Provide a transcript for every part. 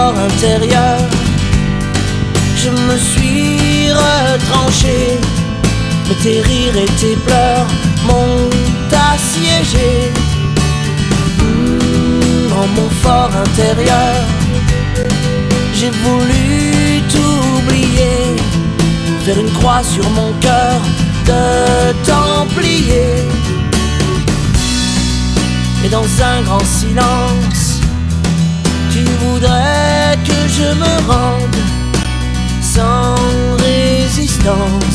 fort intérieur, je me suis retranché. Mais tes rires et tes pleurs m'ont assiégé. Dans mon fort intérieur, j'ai voulu t'oublier, faire une croix sur mon cœur de templier. Et dans un grand silence, tu voudrais que je me rende sans résistance.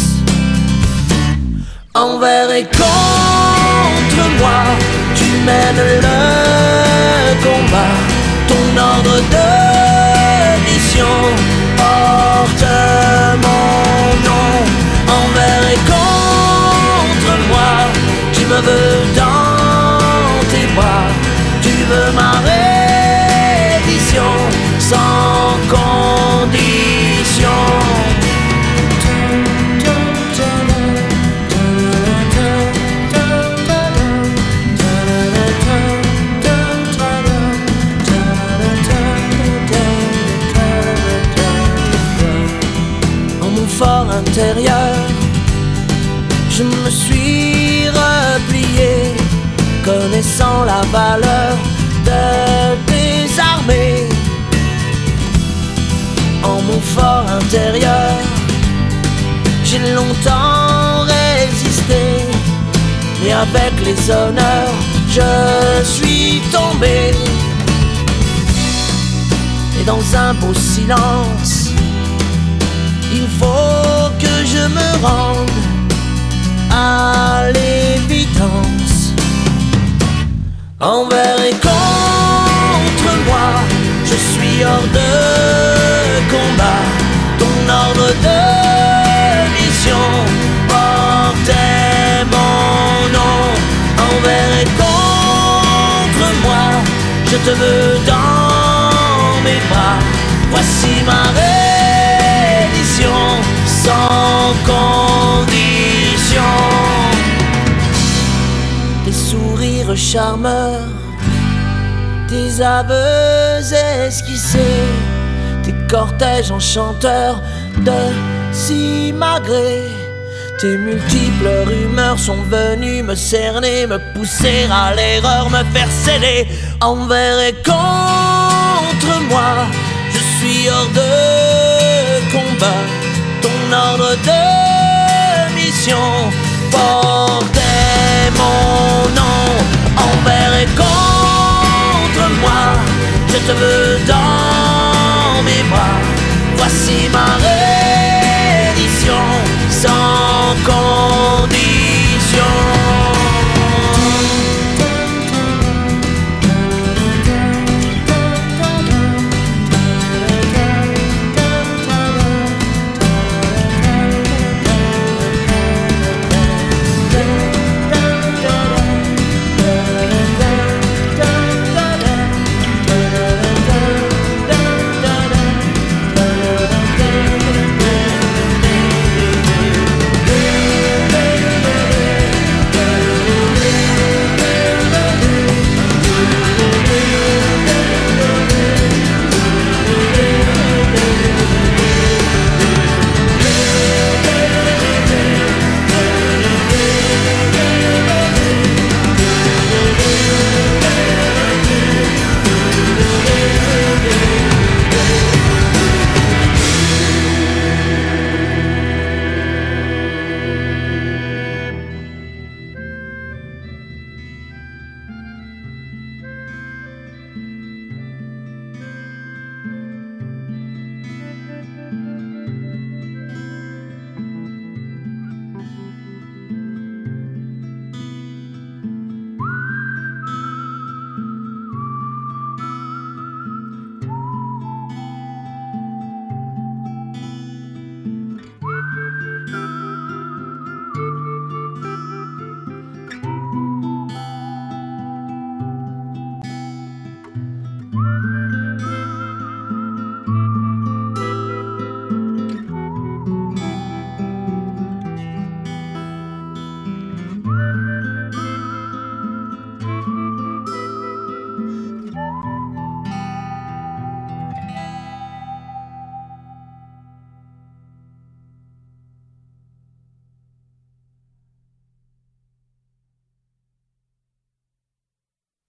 Envers et contre moi, tu mènes le combat. Ton ordre de mission porte mon nom. Envers et contre moi, tu me veux dans tes bras. Tu veux ma reddition sans condition. Fort intérieur, je me suis replié, connaissant la valeur de tes armées. En mon fort intérieur, j'ai longtemps résisté, et avec les honneurs, je suis tombé. Et dans un beau silence, il faut que je me rende à l'évidence. Envers et contre moi, je suis hors de combat. Ton ordre de mission portait mon nom. Envers et contre moi, je te veux dans mes bras. Voici ma sans condition. Tes sourires charmeurs, tes aveux esquissés, tes cortèges enchanteurs de simagrées. Tes multiples rumeurs sont venues me cerner, me pousser à l'erreur, me faire céder. Envers et contre moi, je suis hors de combat. Ton ordre de mission portait mon nom. Envers et contre moi, je te veux dans mes bras. Voici ma